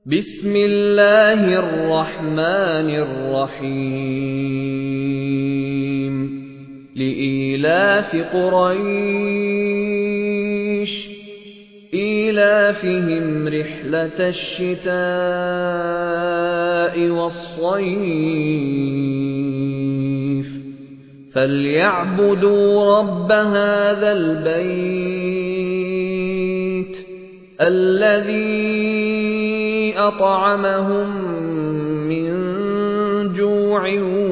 بسم الله الرحمن الرحيم لإيلاف قريش إيلافهم رحلة الشتاء والصيف فليعبدوا رب هذا البيت الذي أطعمهم من جوع